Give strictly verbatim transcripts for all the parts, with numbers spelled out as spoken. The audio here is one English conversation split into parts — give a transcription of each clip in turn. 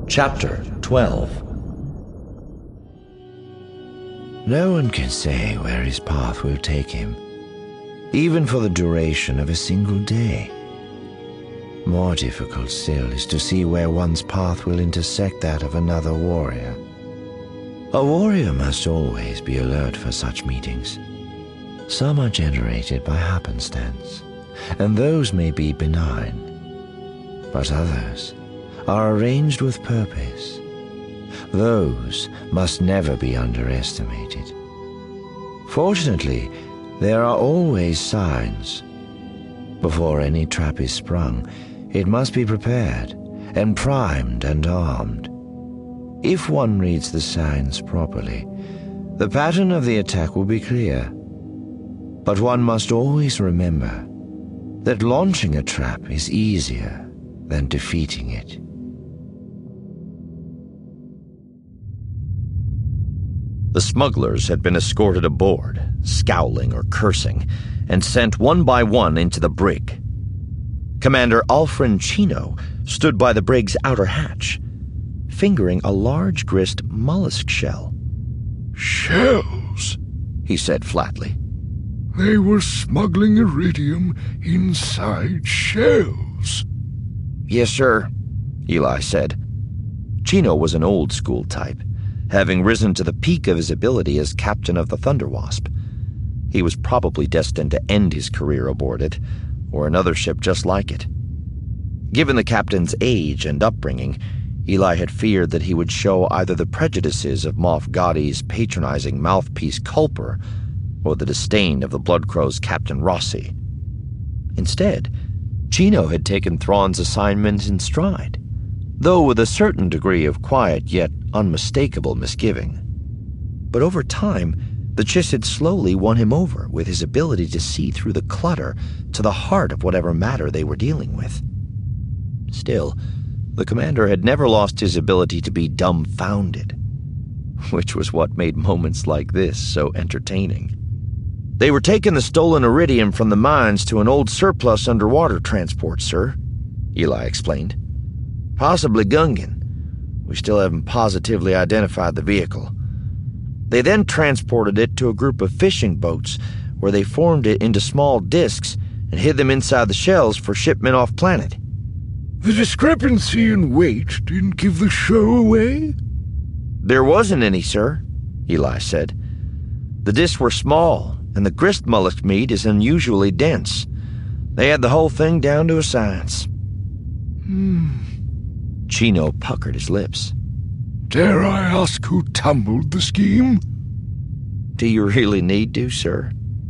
Chapter twelve. No one can say where his path will take him, even for the duration of a single day. More difficult still is to see where one's path will intersect that of another warrior. A warrior must always be alert for such meetings. Some are generated by happenstance, and those may be benign. But others are arranged with purpose. Those must never be underestimated. Fortunately, there are always signs. Before any trap is sprung, it must be prepared and primed and armed. If one reads the signs properly, the pattern of the attack will be clear. But one must always remember that launching a trap is easier than defeating it. The smugglers had been escorted aboard, scowling or cursing, and sent one by one into the brig. Commander Alfred Chino stood by the brig's outer hatch, fingering a large grist mollusk shell. "Shells," he said flatly. "They were smuggling iridium inside shells." "Yes, sir," Eli said. Chino was an old-school type, having risen to the peak of his ability as captain of the Thunderwasp. He was probably destined to end his career aboard it, or another ship just like it. Given the captain's age and upbringing, Eli had feared that he would show either the prejudices of Moff Gotti's patronizing mouthpiece Culper, or the disdain of the Bloodcrow's Captain Rossi. Instead, Chino had taken Thrawn's assignment in stride, though with a certain degree of quiet yet unmistakable misgiving. But over time, the Chiss had slowly won him over with his ability to see through the clutter to the heart of whatever matter they were dealing with. Still, the commander had never lost his ability to be dumbfounded, which was what made moments like this so entertaining. "They were taking the stolen iridium from the mines to an old surplus underwater transport, sir," Eli explained. "Possibly Gungan. We still haven't positively identified the vehicle. They then transported it to a group of fishing boats where they formed it into small discs and hid them inside the shells for shipment off-planet." "The discrepancy in weight didn't give the show away?" "There wasn't any, sir," Eli said. "The discs were small, and the grist mollusk meat is unusually dense. They had the whole thing down to a science." Hmm. Chino puckered his lips. "Dare I ask who tumbled the scheme?" "Do you really need to, sir?"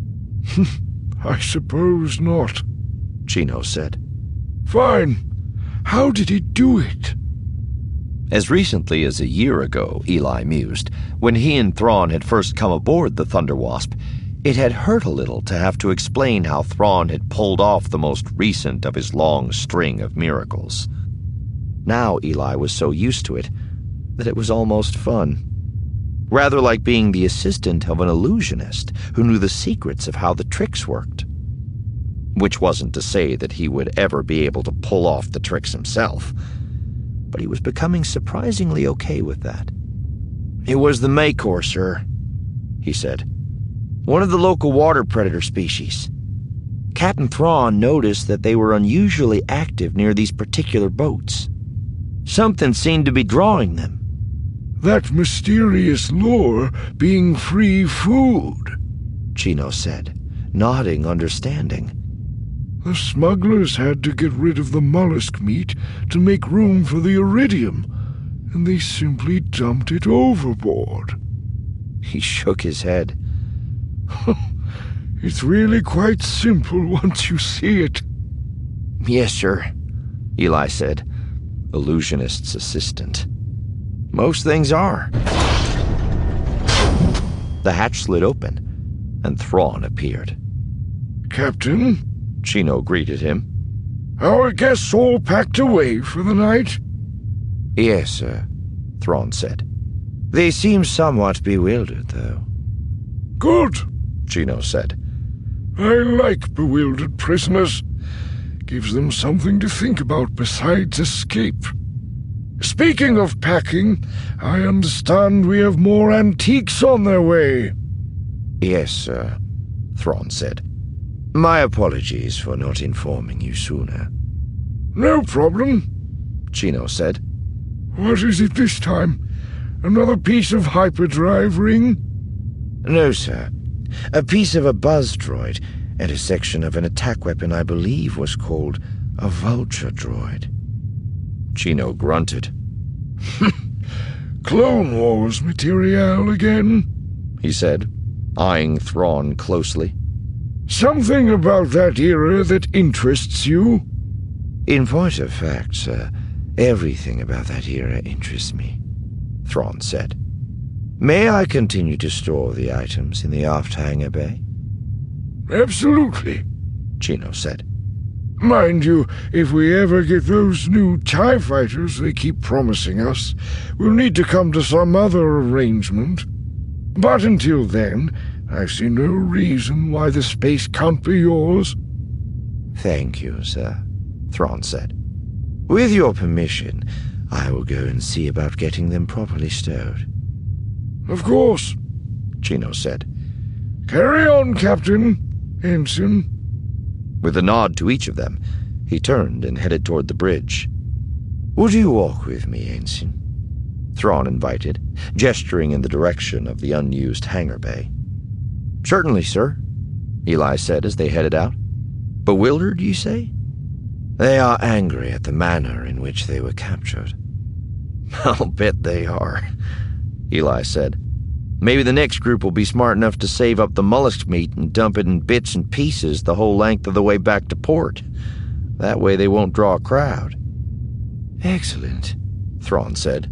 "I suppose not," Chino said. "Fine. How did he do it?" As recently as a year ago, Eli mused, when he and Thrawn had first come aboard the Thunderwasp, it had hurt a little to have to explain how Thrawn had pulled off the most recent of his long string of miracles. Now Eli was so used to it that it was almost fun. Rather like being the assistant of an illusionist who knew the secrets of how the tricks worked. Which wasn't to say that he would ever be able to pull off the tricks himself, but he was becoming surprisingly okay with that. "It was the Makor, sir," he said. "One of the local water predator species. Captain Thrawn noticed that they were unusually active near these particular boats. Something seemed to be drawing them." "That mysterious lure being free food," Chino said, nodding understanding. "The smugglers had to get rid of the mollusk meat to make room for the iridium, and they simply dumped it overboard." He shook his head. "It's really quite simple once you see it." "Yes, sir," Eli said, illusionist's assistant. "Most things are." The hatch slid open, and Thrawn appeared. "Captain," Chino greeted him. "our guests all packed away for the night?" "Yes, sir," Thrawn said. "They seem somewhat bewildered, though." "Good," Chino said. "I like bewildered prisoners. Gives them something to think about besides escape." Speaking of packing, I understand we have more antiques on their way. Yes, sir, Thrawn said. My apologies for not informing you sooner. No problem, Chino said. What is it this time? Another piece of hyperdrive ring? No, sir. A piece of a buzz droid and a section of an attack weapon I believe was called a vulture droid. Chino grunted. Clone Wars material again, he said, eyeing Thrawn closely. Something about that era that interests you? In point of fact, sir, everything about that era interests me, Thrawn said. May I continue to store the items in the aft hangar bay? Absolutely, Chino said. Mind you, if we ever get those new TIE fighters they keep promising us, we'll need to come to some other arrangement. But until then, I see no reason why the space can't be yours. Thank you, sir, Thrawn said. With your permission, I will go and see about getting them properly stowed. Of course, Chino said. Carry on, Captain, Ensign. With a nod to each of them, he turned and headed toward the bridge. Would you walk with me, Ensign? Thrawn invited, gesturing in the direction of the unused hangar bay. Certainly, sir, Eli said as they headed out. Bewildered, you say? They are angry at the manner in which they were captured. I'll bet they are, Eli said. Maybe the next group will be smart enough to save up the mollusk meat and dump it in bits and pieces the whole length of the way back to port. That way they won't draw a crowd. Excellent, Thrawn said.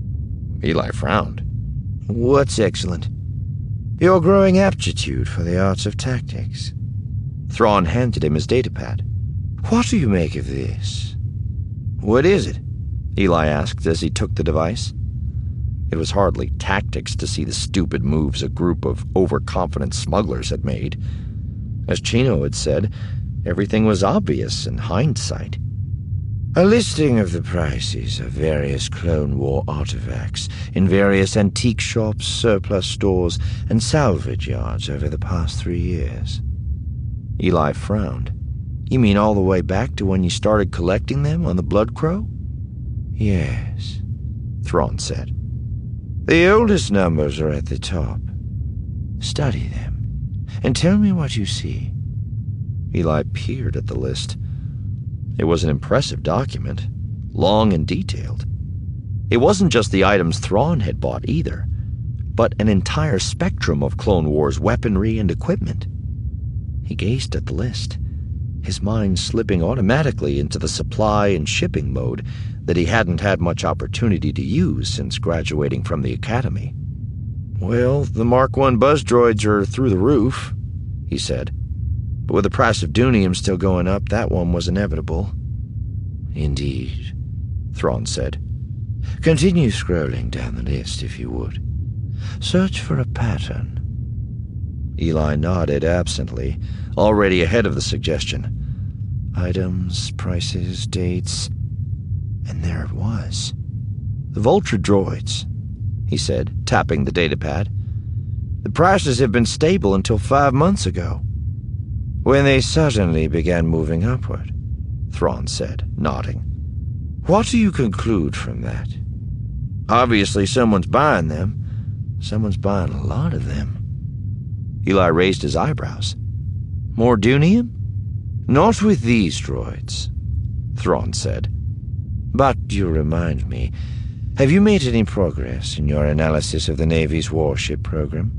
Eli frowned. What's excellent? Your growing aptitude for the arts of tactics. Thrawn handed him his datapad. What do you make of this? What is it? Eli asked as he took the device. It was hardly tactics to see the stupid moves a group of overconfident smugglers had made. As Chino had said, everything was obvious in hindsight. A listing of the prices of various Clone War artifacts in various antique shops, surplus stores, and salvage yards over the past three years. Eli frowned. You mean all the way back to when you started collecting them on the Blood Crow? Yes, Thrawn said. The oldest numbers are at the top. Study them, and tell me what you see. Eli peered at the list. It was an impressive document, long and detailed. It wasn't just the items Thrawn had bought either, but an entire spectrum of Clone Wars weaponry and equipment. He gazed at the list, his mind slipping automatically into the supply and shipping mode that he hadn't had much opportunity to use since graduating from the academy. Well, the Mark One buzz droids are through the roof, he said. But with the price of Dunium still going up, that one was inevitable. Indeed, Thrawn said. Continue scrolling down the list, if you would. Search for a pattern. Eli nodded absently, already ahead of the suggestion. Items, prices, dates... And there it was. The Vulture droids, he said, tapping the datapad. The prices have been stable until five months ago. When they suddenly began moving upward, Thrawn said, nodding. What do you conclude from that? Obviously someone's buying them. Someone's buying a lot of them. Eli raised his eyebrows. More Dunium? Not with these droids, Thrawn said. But you remind me, have you made any progress in your analysis of the Navy's warship program?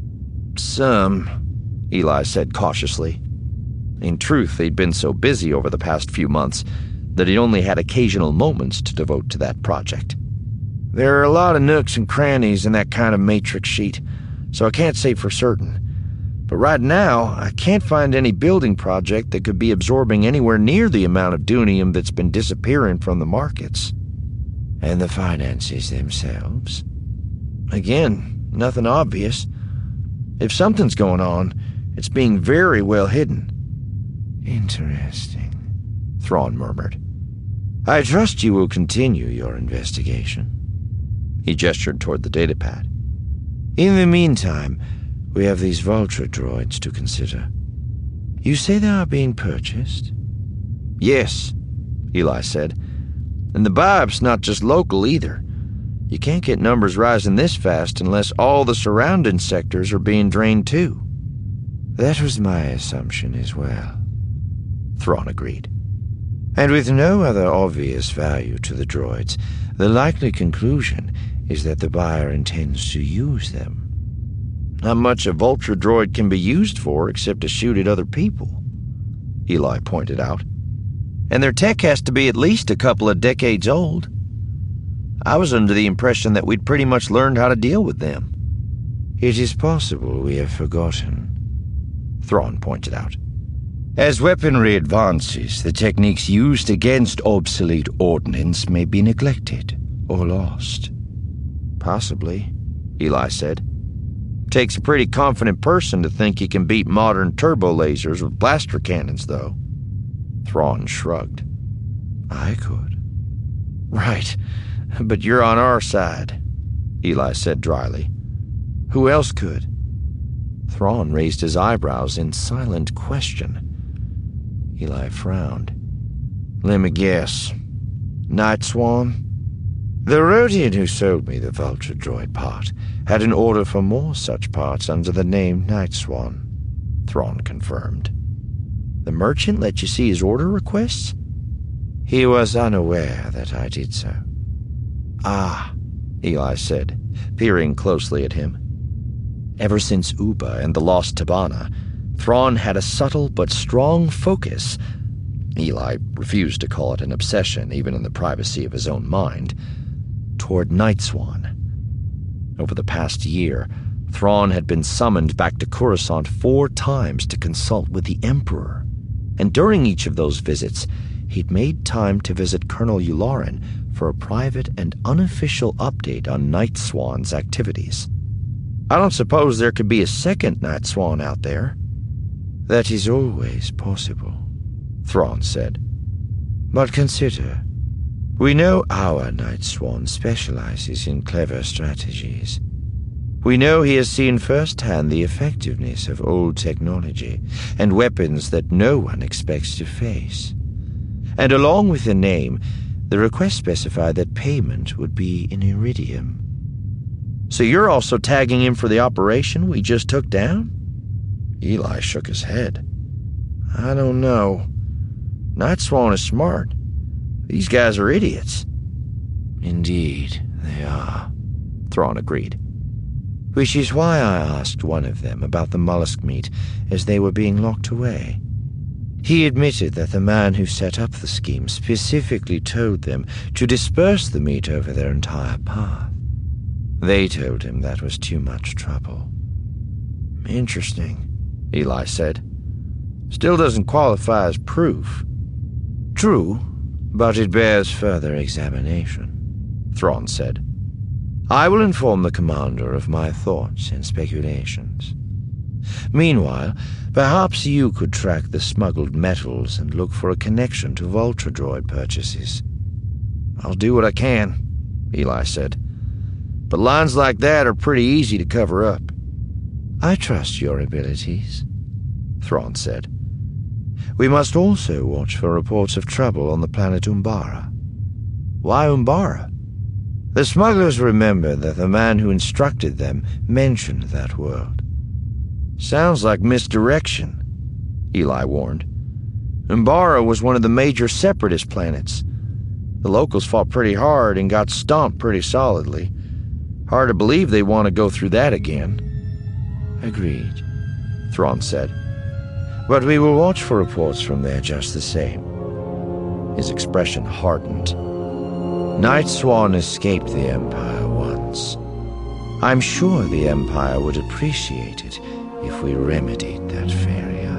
Some, Eli said cautiously. In truth, they'd been so busy over the past few months that he'd only had occasional moments to devote to that project. There are a lot of nooks and crannies in that kind of matrix sheet, so I can't say for certain. But right now, I can't find any building project that could be absorbing anywhere near the amount of Dunium that's been disappearing from the markets. And the finances themselves? Again, nothing obvious. If something's going on, it's being very well hidden. Interesting, Thrawn murmured. I trust you will continue your investigation. He gestured toward the datapad. In the meantime, we have these Vulture droids to consider. You say they are being purchased? Yes, Eli said. And the buyup's not just local either. You can't get numbers rising this fast unless all the surrounding sectors are being drained too. That was my assumption as well, Thrawn agreed. And with no other obvious value to the droids, the likely conclusion is that the buyer intends to use them. Not much a Vulture droid can be used for except to shoot at other people, Eli pointed out. And their tech has to be at least a couple of decades old. I was under the impression that we'd pretty much learned how to deal with them. It is possible we have forgotten, Thrawn pointed out. As weaponry advances, the techniques used against obsolete ordnance may be neglected or lost. Possibly, Eli said. Takes a pretty confident person to think he can beat modern turbo lasers with blaster cannons, though. Thrawn shrugged. I could. Right, but you're on our side, Eli said dryly. Who else could? Thrawn raised his eyebrows in silent question. Eli frowned. Let me guess. Night Swan? The Rodian who sold me the Vulture droid part had an order for more such parts under the name Night Swan, Thrawn confirmed. The merchant let you see his order requests? He was unaware that I did so. Ah, Eli said, peering closely at him. Ever since Uba and the Lost Tabana, Thrawn had a subtle but strong focus. Eli refused to call it an obsession, even in the privacy of his own mind, toward Night Swan. Over the past year, Thrawn had been summoned back to Coruscant four times to consult with the Emperor, and during each of those visits, he'd made time to visit Colonel Yularen for a private and unofficial update on Night Swan's activities. I don't suppose there could be a second Night Swan out there. That is always possible, Thrawn said. But consider, we know our Night Swan specializes in clever strategies. We know he has seen firsthand the effectiveness of old technology and weapons that no one expects to face. And along with the name, the request specified that payment would be in Iridium. So you're also tagging him for the operation we just took down? Eli shook his head. I don't know. Night Swan is smart. These guys are idiots. Indeed, they are, Thrawn agreed. Which is why I asked one of them about the mollusk meat as they were being locked away. He admitted that the man who set up the scheme specifically told them to disperse the meat over their entire path. They told him that was too much trouble. Interesting, Eli said. Still doesn't qualify as proof. True, but it bears further examination, Thrawn said. I will inform the commander of my thoughts and speculations. Meanwhile, perhaps you could track the smuggled metals and look for a connection to Vulture droid purchases. I'll do what I can, Eli said. But lines like that are pretty easy to cover up. I trust your abilities, Thrawn said. We must also watch for reports of trouble on the planet Umbara. Why Umbara? The smugglers remember that the man who instructed them mentioned that world. Sounds like misdirection, Eli warned. Umbara was one of the major separatist planets. The locals fought pretty hard and got stomped pretty solidly. Hard to believe they want to go through that again. Agreed, Thrawn said. But we will watch for reports from there just the same. His expression hardened. Night Swan escaped the Empire once. I'm sure the Empire would appreciate it if we remedied that failure.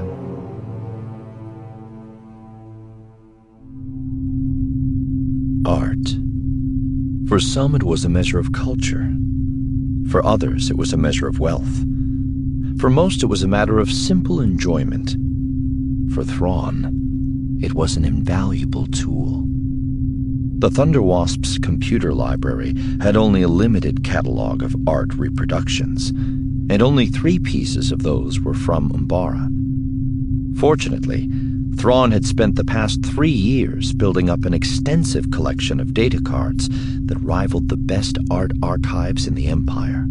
Art. For some it was a measure of culture. For others it was a measure of wealth. For most it was a matter of simple enjoyment. For Thrawn, it was an invaluable tool. The Thunderwasp's computer library had only a limited catalog of art reproductions, and only three pieces of those were from Umbara. Fortunately, Thrawn had spent the past three years building up an extensive collection of data cards that rivaled the best art archives in the Empire.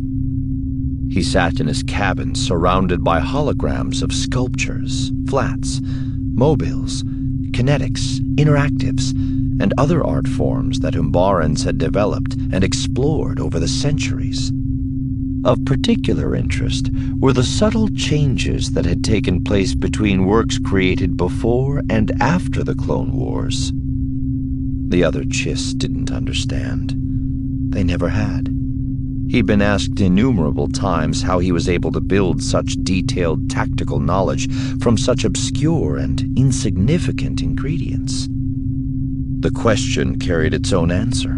He sat in his cabin surrounded by holograms of sculptures, flats, mobiles, kinetics, interactives, and other art forms that Umbarans had developed and explored over the centuries. Of particular interest were the subtle changes that had taken place between works created before and after the Clone Wars. The other Chiss didn't understand. They never had. He'd been asked innumerable times how he was able to build such detailed tactical knowledge from such obscure and insignificant ingredients. The question carried its own answer.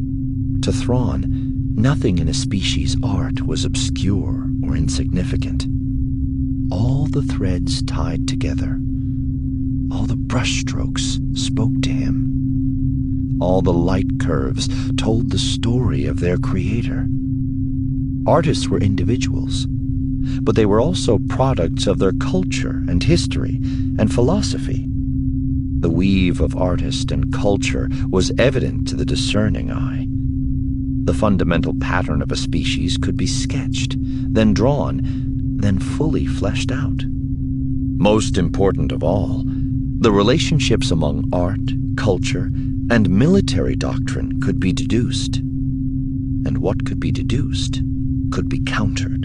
To Thrawn, nothing in a species' art was obscure or insignificant. All the threads tied together. All the brushstrokes spoke to him. All the light curves told the story of their creator. Artists were individuals, but they were also products of their culture and history and philosophy. The weave of artist and culture was evident to the discerning eye. The fundamental pattern of a species could be sketched, then drawn, then fully fleshed out. Most important of all, the relationships among art, culture, and military doctrine could be deduced. And what could be deduced could be countered.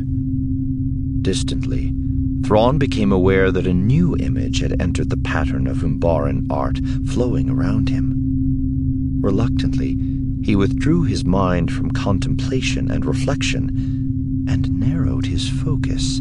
Distantly, Thrawn became aware that a new image had entered the pattern of Umbaran art flowing around him. Reluctantly, he withdrew his mind from contemplation and reflection and narrowed his focus.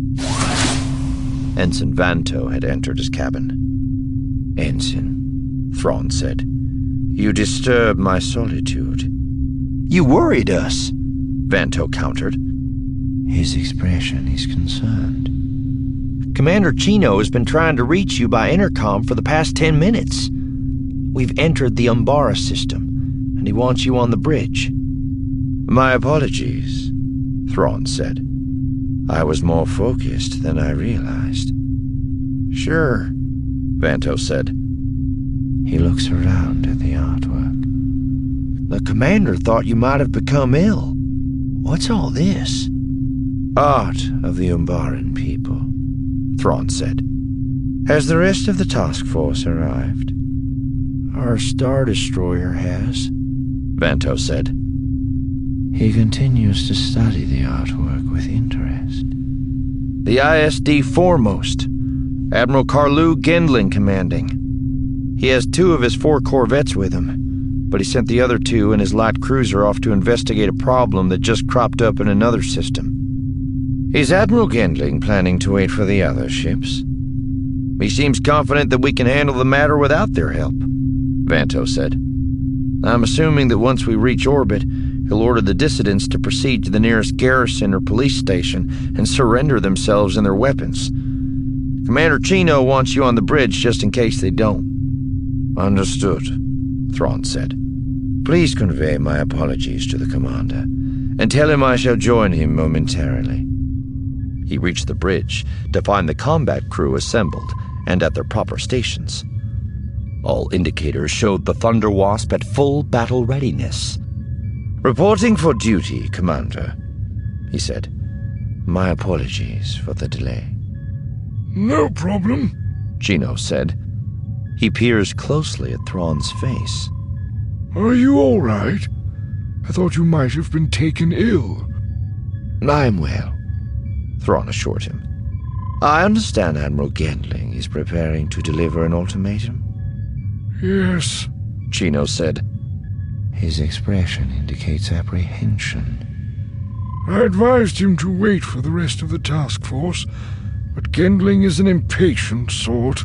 Ensign Vanto had entered his cabin. "Ensign," Thrawn said, "you disturb my solitude." "You worried us," Vanto countered. His expression is concerned. "Commander Chino has been trying to reach you by intercom for the past ten minutes. We've entered the Umbara system, and he wants you on the bridge." "My apologies," Thrawn said. "I was more focused than I realized." "Sure," Vanto said. He looks around at the artwork. "The commander thought you might have become ill. What's all this?" "Art of the Umbaran people," Thrawn said. "Has the rest of the task force arrived?" "Our Star Destroyer has," Vanto said. He continues to study the artwork with interest. "The I S D foremost, Admiral Karlu Gendling commanding. He has two of his four corvettes with him, but he sent the other two and his light cruiser off to investigate a problem that just cropped up in another system." "Is Admiral Gendling planning to wait for the other ships?" "He seems confident that we can handle the matter without their help," Vanto said. "I'm assuming that once we reach orbit, he'll order the dissidents to proceed to the nearest garrison or police station and surrender themselves and their weapons. Commander Chino wants you on the bridge just in case they don't." "Understood," Thrawn said. "Please convey my apologies to the commander, and tell him I shall join him momentarily." He reached the bridge to find the combat crew assembled and at their proper stations. All indicators showed the Thunderwasp at full battle readiness. "Reporting for duty, Commander," he said. "My apologies for the delay." "No problem," Chino said. He peers closely at Thrawn's face. "Are you all right? I thought you might have been taken ill." "I'm well," Thrawn assured him. "I understand Admiral Gendling is preparing to deliver an ultimatum?" "Yes," Chino said. His expression indicates apprehension. "I advised him to wait for the rest of the task force, but Gendling is an impatient sort."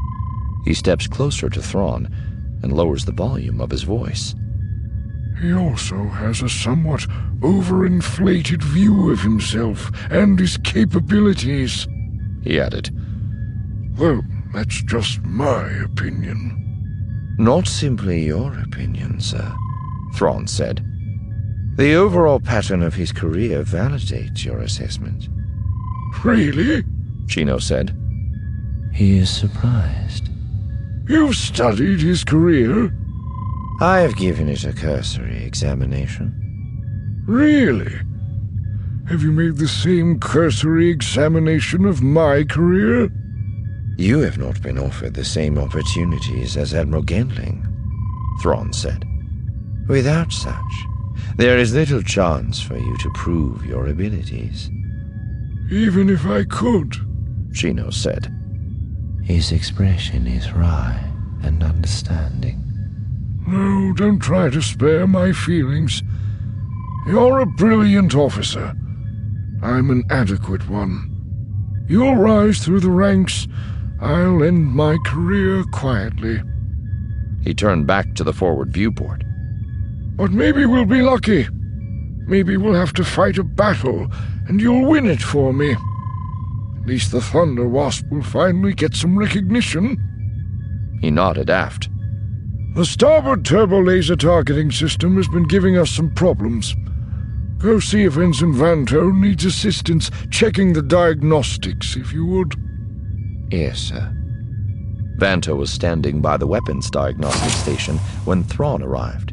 He steps closer to Thrawn and lowers the volume of his voice. "He also has a somewhat overinflated view of himself and his capabilities," he added. "Though that's just my opinion." "Not simply your opinion, sir," Thrawn said. The overall pattern of his career validates your assessment. Really? Chino said. He is surprised. You've studied his career? I have given it a cursory examination. Really? Have you made the same cursory examination of my career? You have not been offered the same opportunities as Admiral Gendling, Thrawn said. Without such, there is little chance for you to prove your abilities. Even if I could, Chino said. His expression is wry and understanding. No, don't try to spare my feelings. You're a brilliant officer. I'm an adequate one. You'll rise through the ranks. I'll end my career quietly. He turned back to the forward viewport. But maybe we'll be lucky. Maybe we'll have to fight a battle, and you'll win it for me. At least the Thunder Wasp will finally get some recognition. He nodded aft. The starboard turbo laser targeting system has been giving us some problems. Go see if Ensign Vanto needs assistance checking the diagnostics, if you would. Yes, sir. Vanto was standing by the weapons diagnostic station when Thrawn arrived.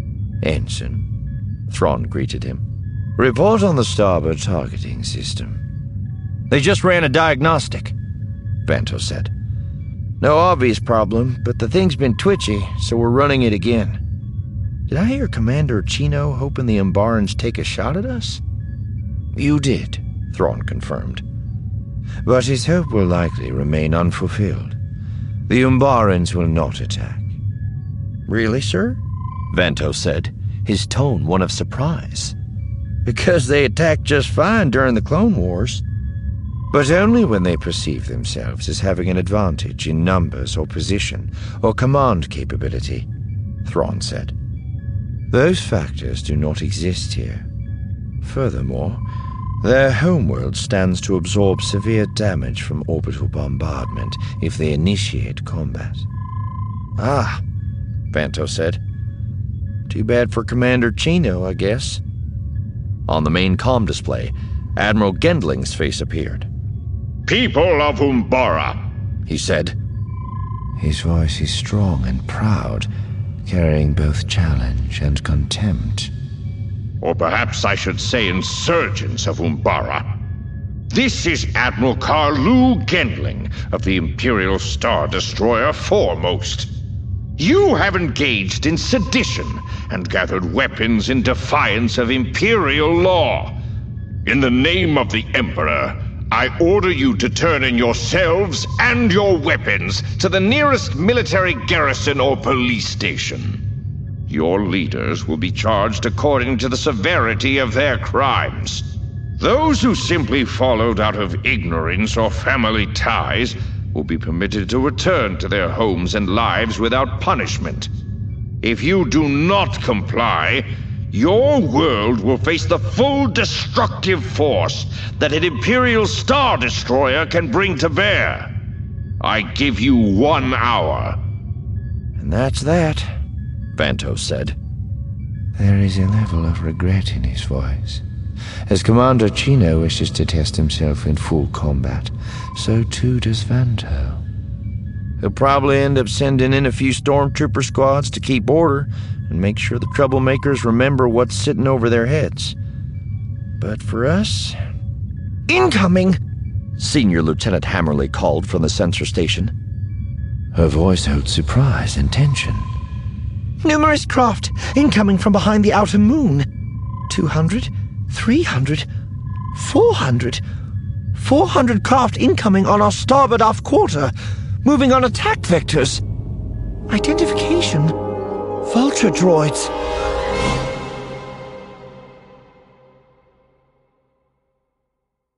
Ensign, Thrawn greeted him. Report on the starboard targeting system. They just ran a diagnostic, Vanto said. No obvious problem, but the thing's been twitchy, so we're running it again. Did I hear Commander Chino hoping the Umbarans take a shot at us? You did, Thrawn confirmed. But his hope will likely remain unfulfilled. The Umbarans will not attack. Really, sir? Vanto said, his tone one of surprise. Because they attacked just fine during the Clone Wars. But only when they perceive themselves as having an advantage in numbers or position or command capability, Thrawn said. Those factors do not exist here. Furthermore, their homeworld stands to absorb severe damage from orbital bombardment if they initiate combat. Ah, Vanto said. Too bad for Commander Chino, I guess. On the main comm display, Admiral Gendling's face appeared. People of Umbara, he said. His voice is strong and proud, carrying both challenge and contempt. Or perhaps I should say insurgents of Umbara. This is Admiral Karlu Gendling of the Imperial Star Destroyer Foremost. You have engaged in sedition and gathered weapons in defiance of Imperial law. In the name of the Emperor, I order you to turn in yourselves and your weapons to the nearest military garrison or police station. Your leaders will be charged according to the severity of their crimes. Those who simply followed out of ignorance or family ties will be permitted to return to their homes and lives without punishment. If you do not comply, your world will face the full destructive force that an Imperial Star Destroyer can bring to bear. I give you one hour. And that's that, Vanto said. There is a level of regret in his voice. As Commander Chino wishes to test himself in full combat, so too does Vanto. He'll probably end up sending in a few stormtrooper squads to keep order and make sure the troublemakers remember what's sitting over their heads. But for us... Incoming! Senior Lieutenant Hammerly called from the sensor station. Her voice held surprise and tension. Numerous craft incoming from behind the outer moon. Two hundred, three hundred, four hundred. Four hundred craft incoming on our starboard aft quarter, moving on attack vectors. Identification. Vulture droids.